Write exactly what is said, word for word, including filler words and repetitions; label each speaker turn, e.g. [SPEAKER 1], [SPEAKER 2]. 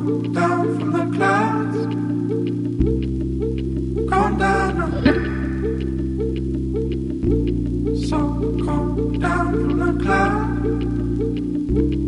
[SPEAKER 1] down from the clouds, come down, so come down from the clouds.